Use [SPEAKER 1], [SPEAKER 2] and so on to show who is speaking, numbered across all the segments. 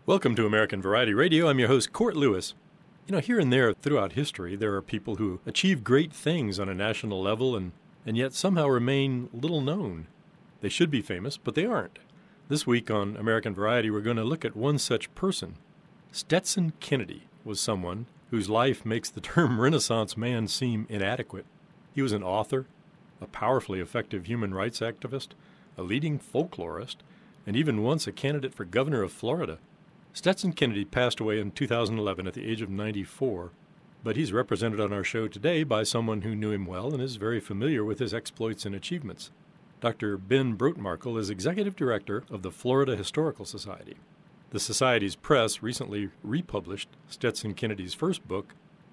[SPEAKER 1] Welcome to American Variety Radio. I'm your host, Court Lewis. You know, here and there throughout history, there are people who achieve great things on a national level and yet somehow remain little known. They should be famous, but they aren't. This week on American Variety, we're going to look at one such person. Stetson Kennedy was someone whose life makes the term Renaissance man seem inadequate. He was an author, a powerfully effective human rights activist, a leading folklorist, and even once a candidate for governor of Florida. Stetson Kennedy passed away in 2011 at the age of 94, but he's represented on our show today by someone who knew him well and is very familiar with his exploits and achievements. Dr. Ben Brotemarkle is executive director of the Florida Historical Society. The Society's press recently republished Stetson Kennedy's first book,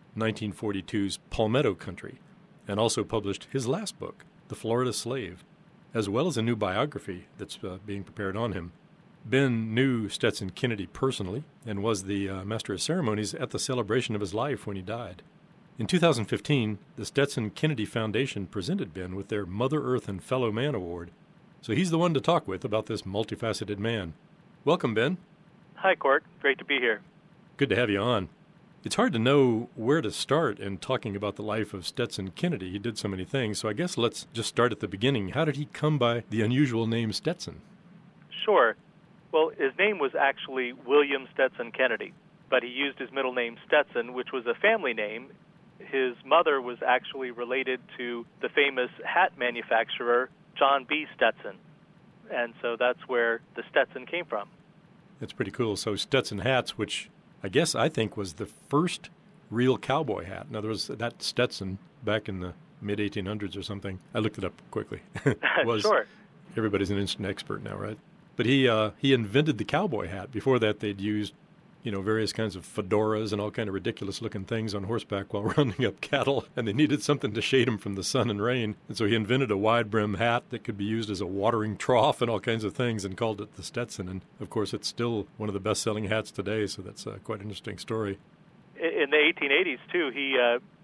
[SPEAKER 1] 1942's Palmetto Country, and also published his last book, The Florida Slave, as well as a new biography that's being prepared on him. Ben knew Stetson Kennedy personally and was the master of ceremonies at the celebration of his life when he died. In 2015, the Stetson Kennedy Foundation presented Ben with their Mother Earth and Fellow Man Award. So he's the one to talk with about this multifaceted man. Welcome, Ben.
[SPEAKER 2] Hi, Court. Great to be here.
[SPEAKER 1] Good to have you on. It's hard to know where to start in talking about the life of Stetson Kennedy. He did so many things, so I guess let's just start at the beginning. How did he come by the unusual name Stetson?
[SPEAKER 2] Sure. Well, his name was actually William Stetson Kennedy, but he used his middle name Stetson, which was a family name. His mother was actually related to the famous hat manufacturer John B. Stetson, and so that's where the Stetson came from.
[SPEAKER 1] That's pretty cool. So Stetson hats, which I think was the first real cowboy hat. In other words, that Stetson back in the mid-1800s or something, I looked it up quickly,
[SPEAKER 2] Sure.
[SPEAKER 1] Everybody's an instant expert now, right? But he invented the cowboy hat. Before that, they'd used, various kinds of fedoras and all kind of ridiculous-looking things on horseback while rounding up cattle, and they needed something to shade them from the sun and rain. And so he invented a wide-brim hat that could be used as a watering trough and all kinds of things and called it the Stetson. And, of course, it's still one of the best-selling hats today, so that's quite an interesting story.
[SPEAKER 2] In the 1880s, too, he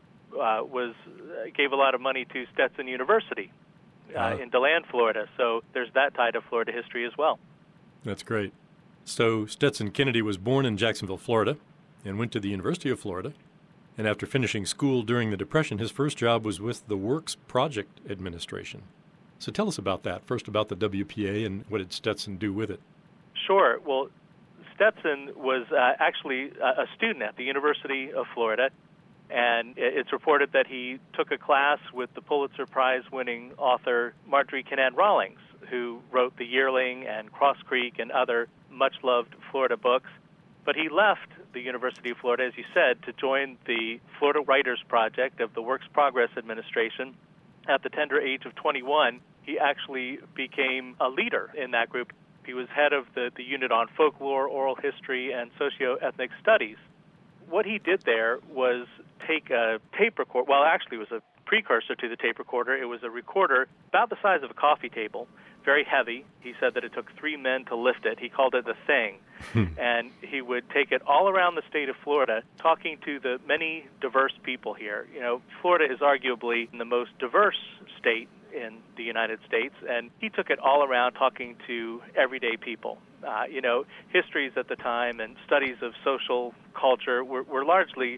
[SPEAKER 2] gave a lot of money to Stetson University. In DeLand, Florida. So there's that tie to Florida history as well.
[SPEAKER 1] That's great. So Stetson Kennedy was born in Jacksonville, Florida, and went to the University of Florida. And after finishing school during the Depression, his first job was with the Works Project Administration. So tell us about that. First about the WPA and what did Stetson do with it?
[SPEAKER 2] Sure. Well, Stetson was actually a student at the University of Florida. And it's reported that he took a class with the Pulitzer Prize-winning author Marjorie Kinnan Rawlings, who wrote The Yearling and Cross Creek and other much-loved Florida books. But he left the University of Florida, as you said, to join the Florida Writers Project of the Works Progress Administration. At the tender age of 21, he actually became a leader in that group. He was head of the unit on folklore, oral history, and socio-ethnic studies. What he did there was take a tape recorder. Well, actually, it was a precursor to the tape recorder. It was a recorder about the size of a coffee table, very heavy. He said that it took 3 men to lift it. He called it the Thing. And he would take it all around the state of Florida, talking to the many diverse people here. Florida is arguably the most diverse state in the United States, and he took it all around talking to everyday people. Histories at the time and studies of social culture were largely,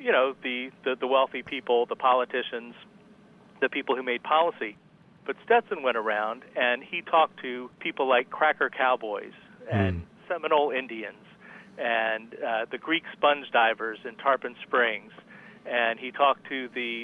[SPEAKER 2] the wealthy people, the politicians, the people who made policy. But Stetson went around and he talked to people like Cracker Cowboys and Seminole Indians and the Greek sponge divers in Tarpon Springs. And he talked to the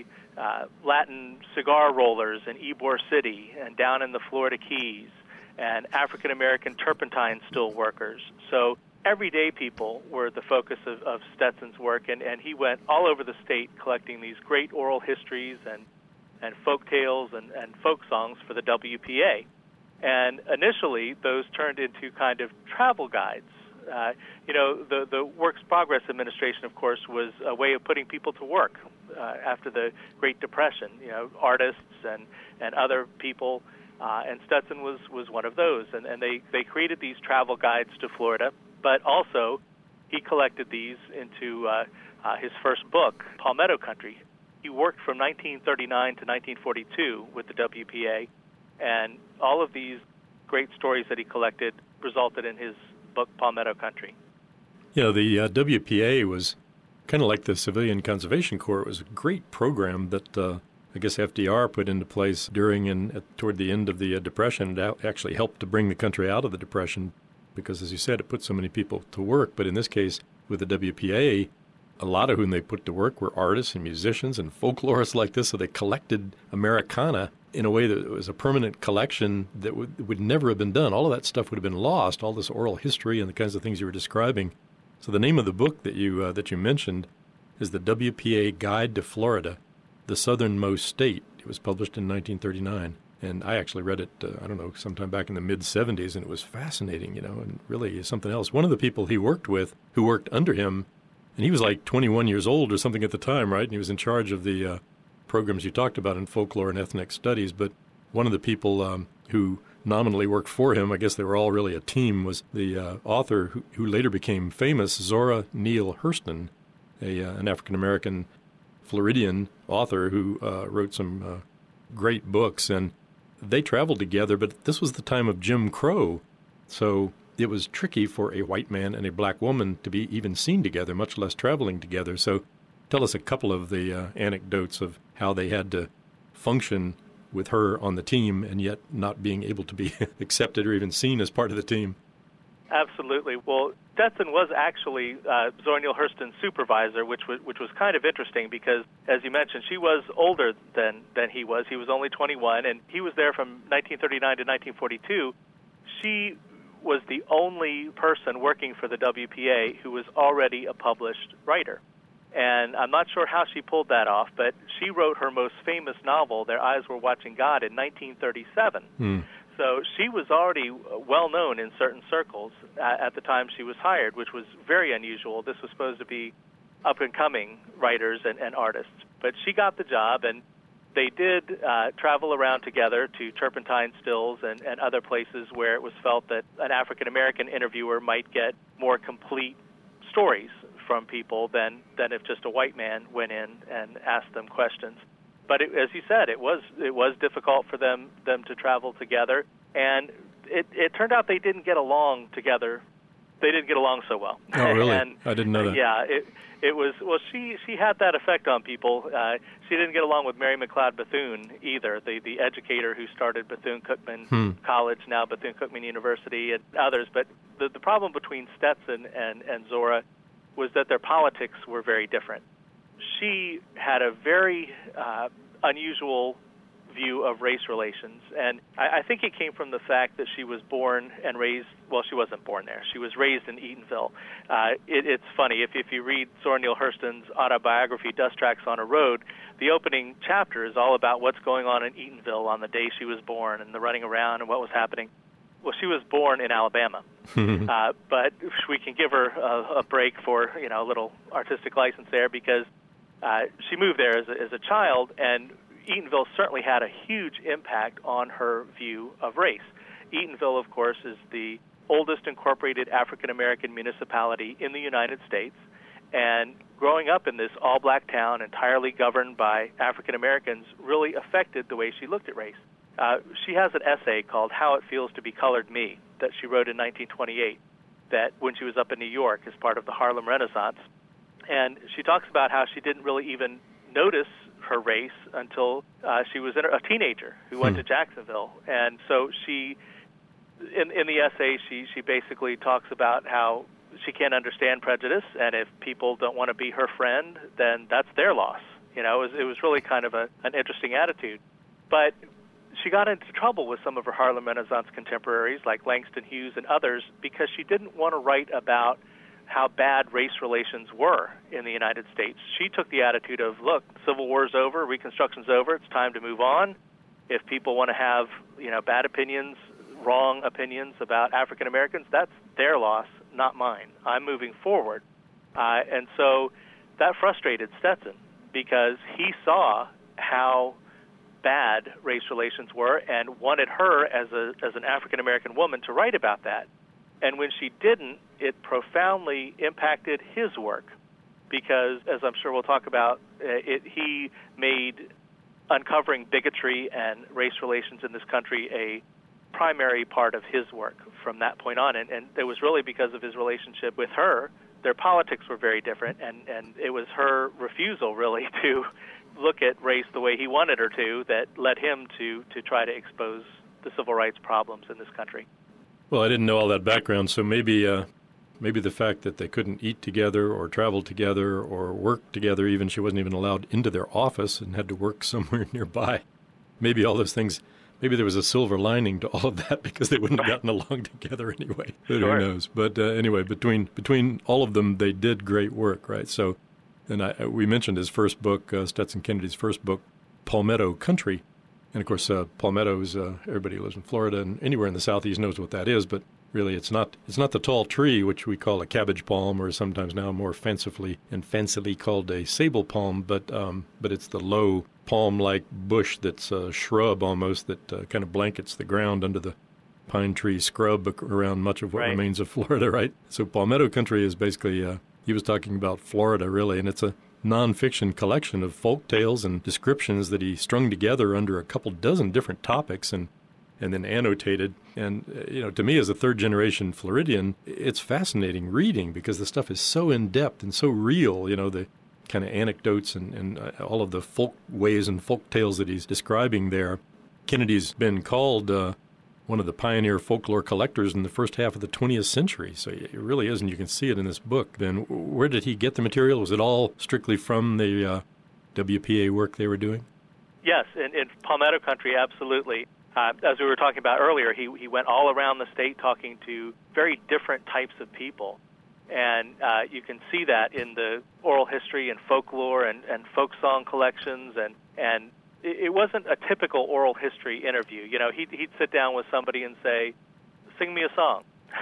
[SPEAKER 2] Latin cigar rollers in Ybor City and down in the Florida Keys and African-American turpentine still workers. So everyday people were the focus of Stetson's work, and he went all over the state collecting these great oral histories and folk tales and folk songs for the WPA. And initially, those turned into kind of travel guides. The Works Progress Administration, of course, was a way of putting people to work after the Great Depression, artists and other people. And Stetson was one of those. And they created these travel guides to Florida, but also he collected these into his first book, Palmetto Country. He worked from 1939 to 1942 with the WPA, and all of these great stories that he collected resulted in his book, Palmetto Country.
[SPEAKER 1] The WPA was kind of like the Civilian Conservation Corps. It was a great program that I guess FDR put into place during and toward the end of the Depression. It actually helped to bring the country out of the Depression because, as you said, it put so many people to work. But in this case, with the WPA, a lot of whom they put to work were artists and musicians and folklorists like this. So they collected Americana in a way that was a permanent collection that would never have been done. All of that stuff would have been lost, all this oral history and the kinds of things you were describing. So the name of the book that you mentioned is The WPA Guide to Florida, the Southernmost State. It was published in 1939. And I actually read it, sometime back in the mid-'70s, and it was fascinating, and really something else. One of the people he worked with, who worked under him, and he was like 21 years old or something at the time, right? And he was in charge of the programs you talked about in folklore and ethnic studies. But one of the people who nominally worked for him, I guess they were all really a team, was the author who later became famous, Zora Neale Hurston, an African-American Floridian author who wrote some great books. And they traveled together, but this was the time of Jim Crow. So it was tricky for a white man and a black woman to be even seen together, much less traveling together. So tell us a couple of the anecdotes of how they had to function with her on the team and yet not being able to be accepted or even seen as part of the team.
[SPEAKER 2] Absolutely. Well, Stetson was actually Zora Neale Hurston's supervisor, which was kind of interesting because, as you mentioned, she was older than he was. He was only 21, and he was there from 1939 to 1942. She was the only person working for the WPA who was already a published writer. And I'm not sure how she pulled that off, but she wrote her most famous novel, Their Eyes Were Watching God, in 1937. So she was already well known in certain circles at the time she was hired, which was very unusual. This was supposed to be up-and-coming writers and artists. But she got the job, and they did travel around together to Turpentine Stills and other places where it was felt that an African-American interviewer might get more complete stories from people than if just a white man went in and asked them questions. But as you said, it was difficult for them to travel together, and it turned out they didn't get along together. They didn't get along so well.
[SPEAKER 1] Oh, really?
[SPEAKER 2] And,
[SPEAKER 1] I didn't know that.
[SPEAKER 2] Yeah, it was. Well, she had that effect on people. She didn't get along with Mary McLeod Bethune either, the educator who started Bethune-Cookman College, now Bethune-Cookman University, and others. But the problem between Stetson and Zora was that their politics were very different. She had a very unusual view of race relations, and I think it came from the fact that she was born and raised, well, she wasn't born there. She was raised in Eatonville. It's funny, if you read Zora Neale Hurston's autobiography, Dust Tracks on a Road, the opening chapter is all about what's going on in Eatonville on the day she was born and the running around and what was happening. Well, she was born in Alabama, but we can give her a break for a little artistic license there because she moved there as a child, and Eatonville certainly had a huge impact on her view of race. Eatonville, of course, is the oldest incorporated African-American municipality in the United States, and growing up in this all-black town entirely governed by African-Americans really affected the way she looked at race. She has an essay called How It Feels to Be Colored Me that she wrote in 1928 that when she was up in New York as part of the Harlem Renaissance. And she talks about how she didn't really even notice her race until she was a teenager who went to Jacksonville. And so she, in the essay, she basically talks about how she can't understand prejudice, and if people don't want to be her friend, then that's their loss. It was really kind of an interesting attitude. But she got into trouble with some of her Harlem Renaissance contemporaries like Langston Hughes and others because she didn't want to write about how bad race relations were in the United States. She took the attitude of, look, Civil War's over, Reconstruction's over, it's time to move on. If people want to have, bad opinions, wrong opinions about African Americans, that's their loss, not mine. I'm moving forward. And so that frustrated Stetson because he saw how bad race relations were and wanted her as an African American woman to write about that. And when she didn't, it profoundly impacted his work because, as I'm sure we'll talk about, he made uncovering bigotry and race relations in this country a primary part of his work from that point on. And it was really because of his relationship with her their politics were very different, and it was her refusal, really, to look at race the way he wanted her to that led him to try to expose the civil rights problems in this country.
[SPEAKER 1] Well, I didn't know all that background, so maybe the fact that they couldn't eat together or travel together or work together, even she wasn't even allowed into their office and had to work somewhere nearby. Maybe all those things, maybe there was a silver lining to all of that because they wouldn't have gotten along together anyway. But
[SPEAKER 2] Sure.
[SPEAKER 1] Who knows? But anyway, between all of them, they did great work, right? So, and we mentioned his first book, Stetson Kennedy's first book, Palmetto Country. And, of course, Palmetto is, everybody who lives in Florida and anywhere in the Southeast knows what that is, but really it's not the tall tree, which we call a cabbage palm, or sometimes now more fancifully called a sable palm, but it's the low palm-like bush that's a shrub almost that kind of blankets the ground under the pine tree scrub around much of what
[SPEAKER 2] Right.
[SPEAKER 1] remains of Florida, right? So Palmetto Country is basically, he was talking about Florida, really, and it's a nonfiction collection of folk tales and descriptions that he strung together under a couple dozen different topics and then annotated. And, to me as a third-generation Floridian, it's fascinating reading because the stuff is so in-depth and so real, the kind of anecdotes and all of the folk ways and folk tales that he's describing there. Kennedy's been called one of the pioneer folklore collectors in the first half of the 20th century. So it really is, and you can see it in this book. Then where did he get the material? Was it all strictly from the WPA work they were doing?
[SPEAKER 2] Yes, in Palmetto Country, absolutely. As we were talking about earlier, he went all around the state talking to very different types of people. And you can see that in the oral history and folklore and folk song collections. And it wasn't a typical oral history interview. He'd sit down with somebody and say, sing me a song,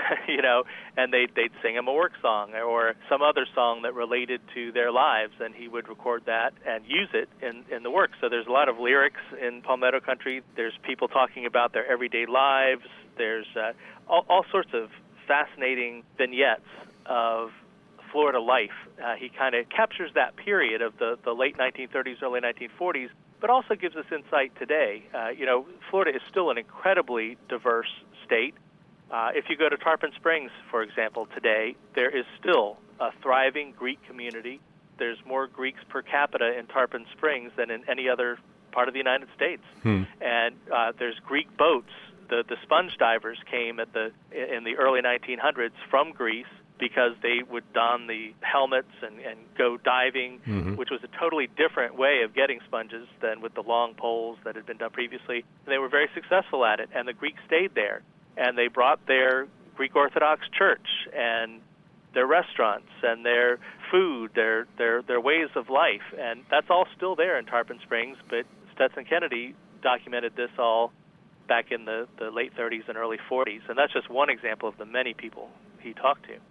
[SPEAKER 2] and they'd sing him a work song or some other song that related to their lives, and he would record that and use it in the work. So there's a lot of lyrics in Palmetto Country. There's people talking about their everyday lives. There's all sorts of fascinating vignettes of Florida life. He kind of captures that period of the late 1930s, early 1940s, but also gives us insight today. Florida is still an incredibly diverse state. If you go to Tarpon Springs, for example, today, there is still a thriving Greek community. There's more Greeks per capita in Tarpon Springs than in any other part of the United States. And there's Greek boats. The sponge divers came in the early 1900s from Greece because they would don the helmets and go diving, which was a totally different way of getting sponges than with the long poles that had been done previously. And they were very successful at it, and the Greeks stayed there. And they brought their Greek Orthodox church and their restaurants and their food, their ways of life. And that's all still there in Tarpon Springs, but Stetson Kennedy documented this all back in the late 30s and early 40s. And that's just one example of the many people he talked to.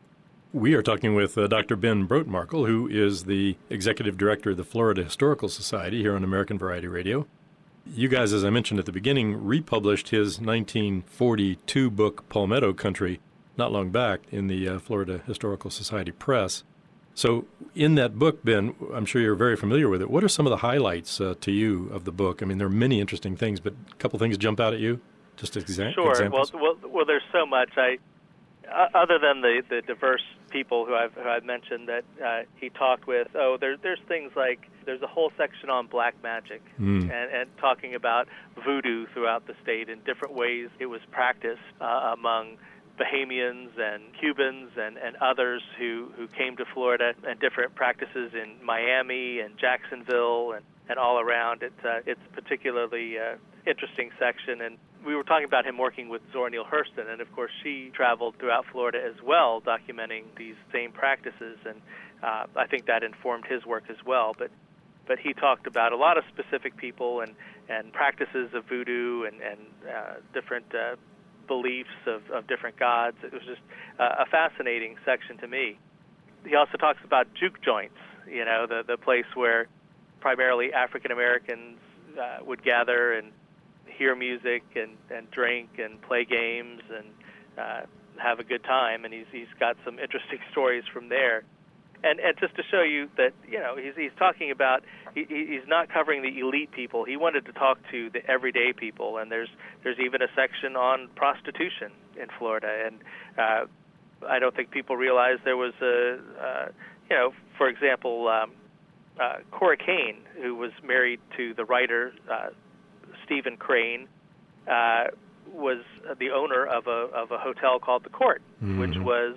[SPEAKER 1] We are talking with Dr. Ben Brotemarkle, who is the executive director of the Florida Historical Society here on American Variety Radio. You guys, as I mentioned at the beginning, republished his 1942 book, Palmetto Country, not long back in the Florida Historical Society Press. So in that book, Ben, I'm sure you're very familiar with it. What are some of the highlights to you of the book? I mean, there are many interesting things, but a couple things jump out at you? Just
[SPEAKER 2] Sure.
[SPEAKER 1] examples?
[SPEAKER 2] Well, there's so much. Other than the diverse people who I've mentioned that he talked with, there's things like there's a whole section on black magic and talking about voodoo throughout the state in different ways it was practiced among Bahamians and Cubans and others who came to Florida, and different practices in Miami and Jacksonville and all around. It's particularly interesting section. And we were talking about him working with Zora Neale Hurston, and of course she traveled throughout Florida as well, documenting these same practices, and I think that informed his work as well. But he talked about a lot of specific people and practices of voodoo and different beliefs of different gods. It was just a fascinating section to me. He also talks about juke joints, the place where primarily African Americans would gather and hear music and drink and play games and have a good time. And he's got some interesting stories from there. And just to show you that, he's talking about, he's not covering the elite people. He wanted to talk to the everyday people. And there's even a section on prostitution in Florida. And I don't think people realize there was for example, Cora Kane, who was married to the writer Stephen Crane, was the owner of a hotel called the Court, which was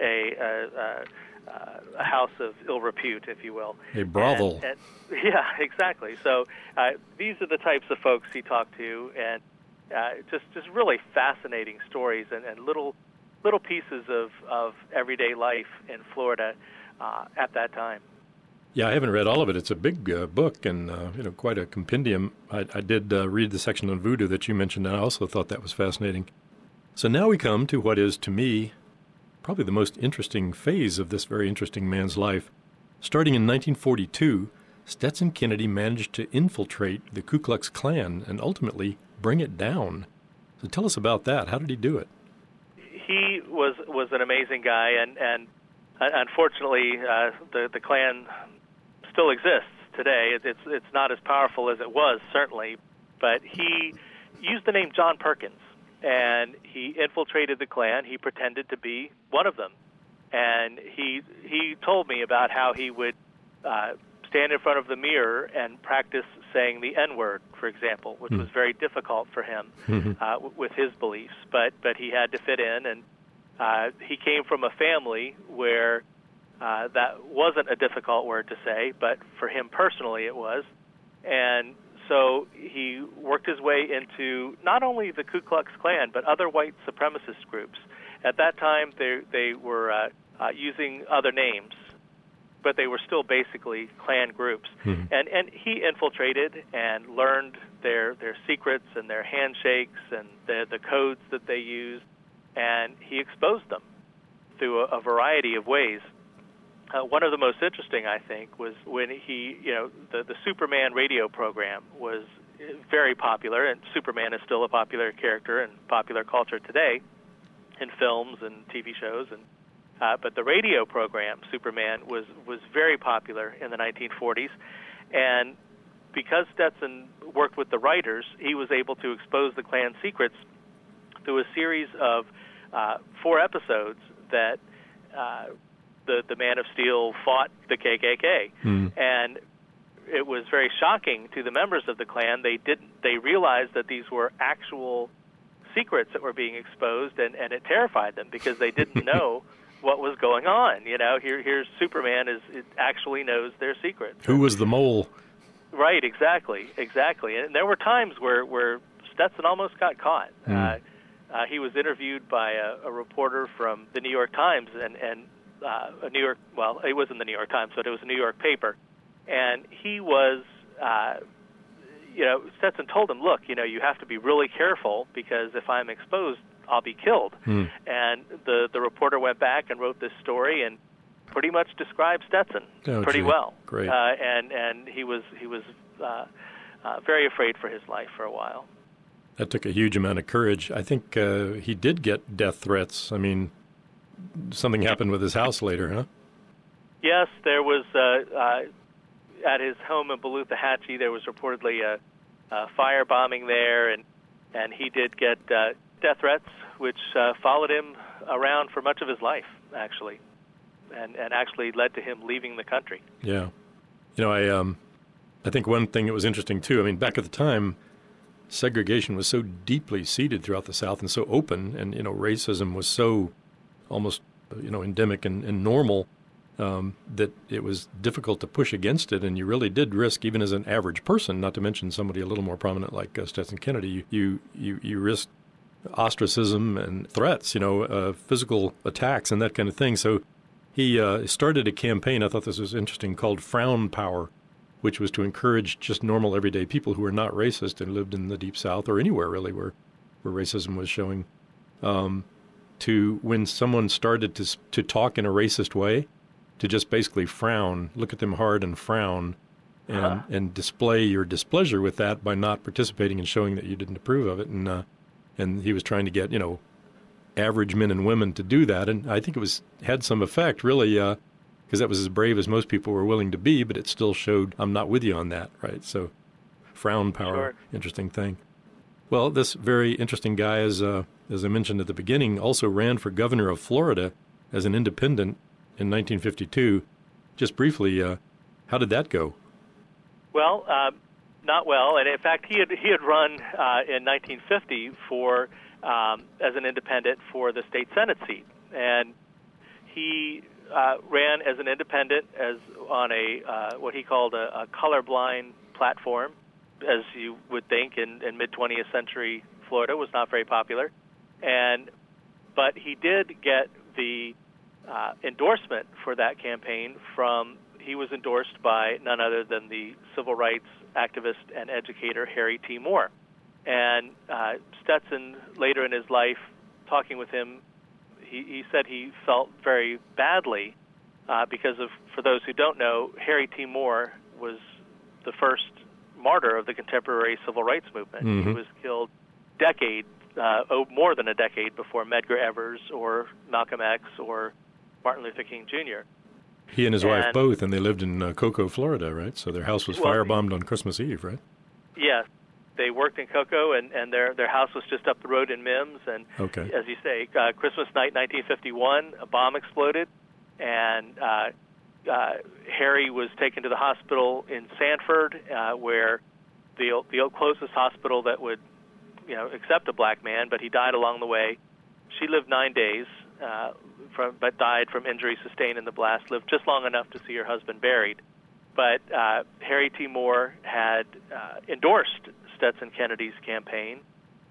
[SPEAKER 2] a house of ill repute, if you will.
[SPEAKER 1] A brothel.
[SPEAKER 2] Yeah, exactly. So these are the types of folks he talked to, and just really fascinating stories and little pieces of everyday life in Florida at that time.
[SPEAKER 1] Yeah, I haven't read all of it. It's a big book and quite a compendium. I did read the section on voodoo that you mentioned, and I also thought that was fascinating. So now we come to what is, to me, probably the most interesting phase of this very interesting man's life. Starting in 1942, Stetson Kennedy managed to infiltrate the Ku Klux Klan and ultimately bring it down. So tell us about that. How did he do it?
[SPEAKER 2] He was an amazing guy, and unfortunately, the Klan still exists today. It's not as powerful as it was, certainly, but he used the name John Perkins, and he infiltrated the Klan. He pretended to be one of them, and he told me about how he would stand in front of the mirror and practice saying the N-word, for example, which was very difficult for him with his beliefs, but he had to fit in, and he came from a family where that wasn't a difficult word to say, but for him personally it was. And so he worked his way into not only the Ku Klux Klan, but other white supremacist groups. At that time, they were using other names, but they were still basically Klan groups. And he infiltrated and learned their secrets and their handshakes and the codes that they used, and he exposed them through a variety of ways. One of the most interesting, I think, was when the Superman radio program was very popular, and Superman is still a popular character in popular culture today in films and TV shows. But the radio program, Superman, was very popular in the 1940s. And because Stetson worked with the writers, he was able to expose the Klan secrets through a series of 4 episodes that the Man of Steel fought the KKK, and it was very shocking to the members of the Klan. They realized that these were actual secrets that were being exposed, and it terrified them because they didn't know what was going on. Here's Superman it actually knows their secrets.
[SPEAKER 1] Who was the mole?
[SPEAKER 2] Right, exactly. And there were times where Stetson almost got caught. He was interviewed by a reporter from the New York Times, and a New York, well, it wasn't the New York Times, but it was a New York paper. And he was, Stetson told him, look, you have to be really careful because if I'm exposed, I'll be killed. And the reporter went back and wrote this story and pretty much described Stetson pretty well.
[SPEAKER 1] Great.
[SPEAKER 2] And he was very afraid for his life for a while.
[SPEAKER 1] That took a huge amount of courage. I think he did get death threats. I mean, something happened with his house later, huh?
[SPEAKER 2] Yes, there was, at his home in Beluthahatchee, there was reportedly a firebombing there, and he did get death threats, which followed him around for much of his life, actually, and actually led to him leaving the country.
[SPEAKER 1] Yeah. I think one thing that was interesting, too, I mean, back at the time, segregation was so deeply seated throughout the South and so open, and, racism was so almost, endemic and normal that it was difficult to push against it, and you really did risk, even as an average person, not to mention somebody a little more prominent like Stetson Kennedy, you risked ostracism and threats, physical attacks and that kind of thing. So he started a campaign, I thought this was interesting, called Frown Power, which was to encourage just normal everyday people who were not racist and lived in the Deep South or anywhere really where racism was showing, to when someone started to talk in a racist way, to just basically frown, look at them hard and frown, and display your displeasure with that by not participating and showing that you didn't approve of it. And he was trying to get, average men and women to do that. And I think it had some effect, really, because that was as brave as most people were willing to be, but it still showed I'm not with you on that, right? So frown power,
[SPEAKER 2] sure.
[SPEAKER 1] Interesting thing. Well, this very interesting guy, as I mentioned at the beginning, also ran for governor of Florida as an independent in 1952. Just briefly, how did that go?
[SPEAKER 2] Well, not well, and in fact, he had run in 1950 for as an independent for the state Senate seat, and he ran as an independent as on a what he called a colorblind platform, as you would think in mid-20th century Florida was not very popular, but he did get the endorsement for that campaign from. He was endorsed by none other than the civil rights activist and educator Harry T. Moore. And Stetson, later in his life, talking with him, he said he felt very badly because of, for those who don't know, Harry T. Moore was the first martyr of the contemporary civil rights movement.
[SPEAKER 1] Mm-hmm.
[SPEAKER 2] He was killed more than a decade before Medgar Evers or Malcolm X or Martin Luther King Jr.
[SPEAKER 1] He and his wife both, and they lived in Cocoa, Florida, right? So their house was firebombed on Christmas Eve, right?
[SPEAKER 2] Yes. They worked in Cocoa, and their house was just up the road in Mims. And
[SPEAKER 1] okay.
[SPEAKER 2] As you say, Christmas night, 1951, a bomb exploded, and Harry was taken to the hospital in Sanford, where the closest hospital that would, accept a black man, but he died along the way. She lived 9 days. But died from injuries sustained in the blast, lived just long enough to see her husband buried. But Harry T. Moore had endorsed Stetson Kennedy's campaign,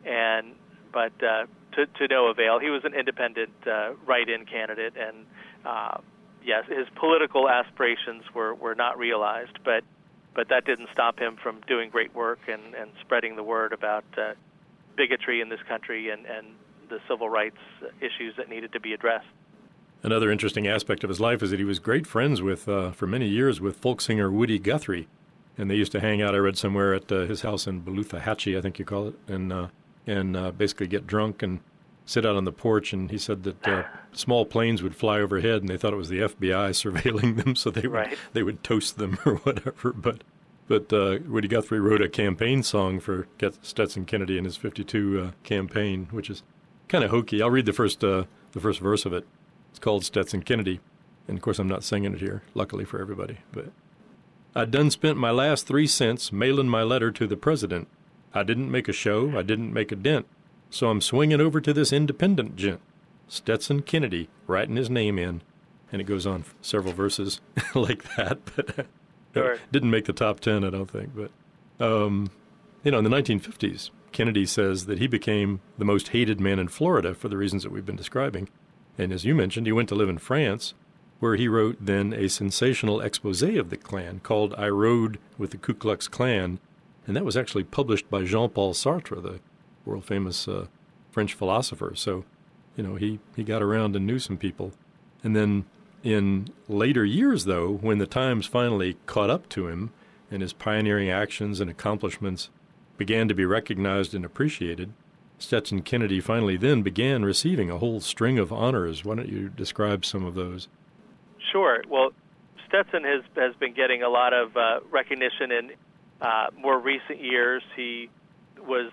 [SPEAKER 2] but to no avail. He was an independent write-in candidate, and yes, his political aspirations were not realized, but that didn't stop him from doing great work and spreading the word about bigotry in this country and the civil rights issues that needed to be addressed.
[SPEAKER 1] Another interesting aspect of his life is that he was great friends with, for many years, with folk singer Woody Guthrie. And they used to hang out, I read somewhere, at his house in Beluthahatchee, I think you call it, and basically get drunk and sit out on the porch. And he said that small planes would fly overhead, and they thought it was the FBI surveilling them, so they would toast them or whatever. But Woody Guthrie wrote a campaign song for Stetson Kennedy in his 52 campaign, which is kind of hokey. I'll read the first verse of it. It's called Stetson Kennedy, and of course I'm not singing it here, luckily for everybody. But I done spent my last 3 cents mailin' my letter to the president. I didn't make a show, I didn't make a dent, so I'm swinging over to this independent gent, Stetson Kennedy, writing his name in, and it goes on several verses like that. But
[SPEAKER 2] sure.
[SPEAKER 1] Didn't make the top 10, I don't think. But in the 1950s, Kennedy says that he became the most hated man in Florida for the reasons that we've been describing. And as you mentioned, he went to live in France, where he wrote then a sensational expose of the Klan called I Rode with the Ku Klux Klan. And that was actually published by Jean-Paul Sartre, the world-famous French philosopher. So, he got around and knew some people. And then in later years, though, when the Times finally caught up to him and his pioneering actions and accomplishments began to be recognized and appreciated, Stetson Kennedy finally then began receiving a whole string of honors. Why don't you describe some of those?
[SPEAKER 2] Sure. Well, Stetson has been getting a lot of recognition in more recent years. He was,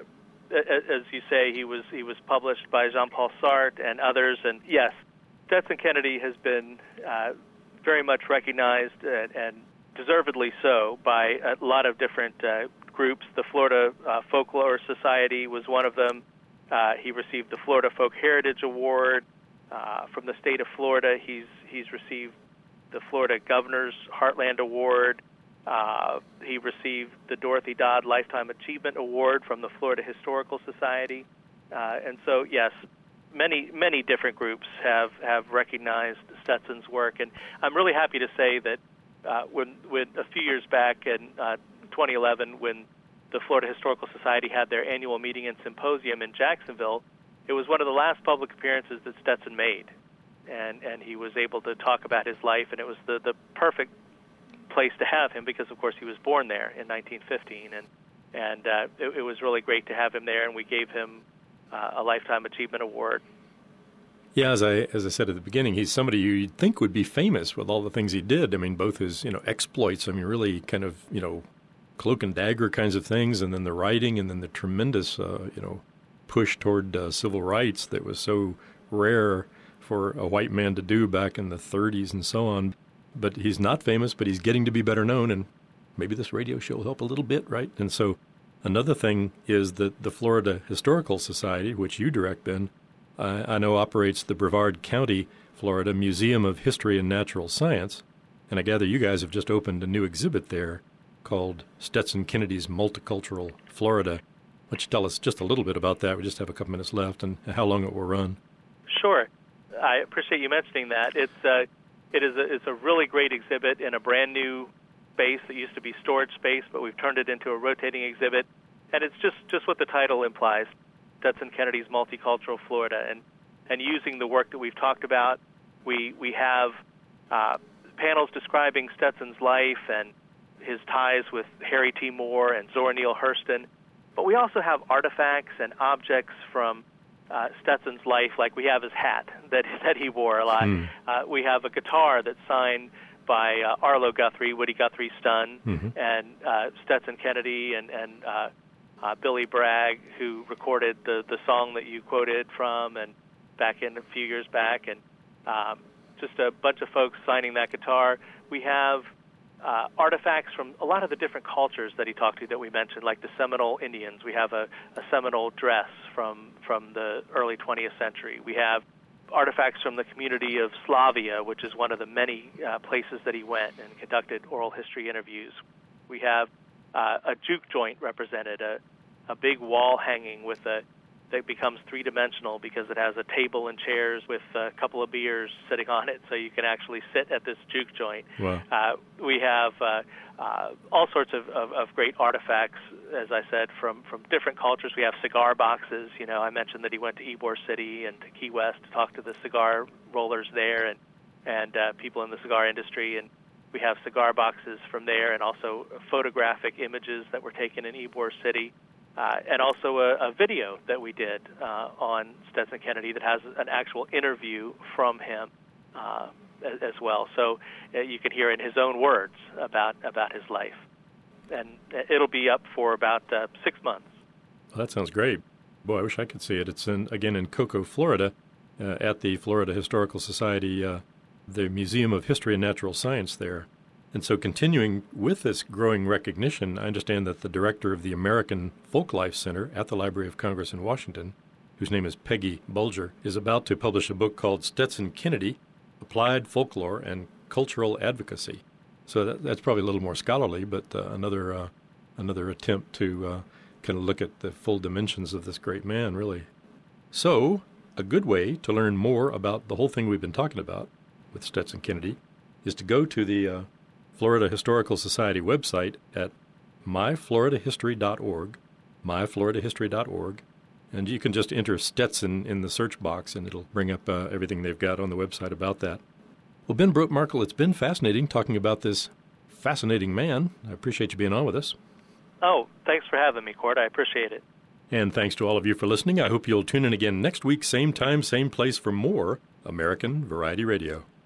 [SPEAKER 2] as you say, he was published by Jean-Paul Sartre and others. And yes, Stetson Kennedy has been very much recognized and deservedly so by a lot of different groups. The Florida Folklore Society was one of them. He received the Florida Folk Heritage Award from the state of Florida. He's received the Florida Governor's Heartland Award. He received the Dorothy Dodd Lifetime Achievement Award from the Florida Historical Society. And so, yes, many different groups have recognized Stetson's work. And I'm really happy to say that when a few years back in 2011, when the Florida Historical Society had their annual meeting and symposium in Jacksonville, it was one of the last public appearances that Stetson made. And he was able to talk about his life, and it was the perfect place to have him because, of course, he was born there in 1915. And it was really great to have him there, and we gave him a Lifetime Achievement Award.
[SPEAKER 1] Yeah, as I said at the beginning, he's somebody you'd think would be famous with all the things he did. I mean, both his exploits. I mean, really kind of cloak and dagger kinds of things, and then the writing, and then the tremendous push toward civil rights that was so rare for a white man to do back in the 30s and so on. But he's not famous, but he's getting to be better known, and maybe this radio show will help a little bit, right? And so another thing is that the Florida Historical Society, which you direct, Ben, I know operates the Brevard County, Florida Museum of History and Natural Science, and I gather you guys have just opened a new exhibit there called Stetson Kennedy's Multicultural Florida. Why don't you tell us just a little bit about that? We just have a couple minutes left, and how long it will run.
[SPEAKER 2] Sure. I appreciate you mentioning that. It's a really great exhibit in a brand new space that used to be storage space, but we've turned it into a rotating exhibit, and it's just what the title implies, Stetson Kennedy's Multicultural Florida. And using the work that we've talked about, we have panels describing Stetson's life and his ties with Harry T. Moore and Zora Neale Hurston, but we also have artifacts and objects from Stetson's life, like we have his hat that he wore a lot. We have a guitar that's signed by Arlo Guthrie, Woody Guthrie's son, and Stetson Kennedy and Billy Bragg, who recorded the song that you quoted from, and back in a few years back, and just a bunch of folks signing that guitar. We have artifacts from a lot of the different cultures that he talked to that we mentioned, like the Seminole Indians. We have a Seminole dress from the early 20th century. We have artifacts from the community of Slavia, which is one of the many places that he went and conducted oral history interviews. We have a juke joint represented, a big wall hanging with that becomes three-dimensional because it has a table and chairs with a couple of beers sitting on it, so you can actually sit at this juke joint.
[SPEAKER 1] Wow.
[SPEAKER 2] We have all sorts of great artifacts, as I said, from different cultures. We have cigar boxes. You know, I mentioned that he went to Ybor City and to Key West to talk to the cigar rollers there and people in the cigar industry, and we have cigar boxes from there, and also photographic images that were taken in Ybor City. And also a video that we did on Stetson Kennedy that has an actual interview from him as well. So you can hear in his own words about his life. And it'll be up for about 6 months.
[SPEAKER 1] Well, that sounds great. Boy, I wish I could see it. It's again in Cocoa, Florida, at the Florida Historical Society, the Museum of History and Natural Science there. And so continuing with this growing recognition, I understand that the director of the American Folklife Center at the Library of Congress in Washington, whose name is Peggy Bulger, is about to publish a book called Stetson Kennedy, Applied Folklore and Cultural Advocacy. So that's probably a little more scholarly, but another attempt to kind of look at the full dimensions of this great man, really. So a good way to learn more about the whole thing we've been talking about with Stetson Kennedy is to go to the Florida Historical Society website at myfloridahistory.org, myfloridahistory.org, and you can just enter Stetson in the search box, and it'll bring up everything they've got on the website about that. Well, Ben Brotemarkle, it's been fascinating talking about this fascinating man. I appreciate you being on with us.
[SPEAKER 2] Oh, thanks for having me, Court. I appreciate it.
[SPEAKER 1] And thanks to all of you for listening. I hope you'll tune in again next week, same time, same place, for more American Variety Radio.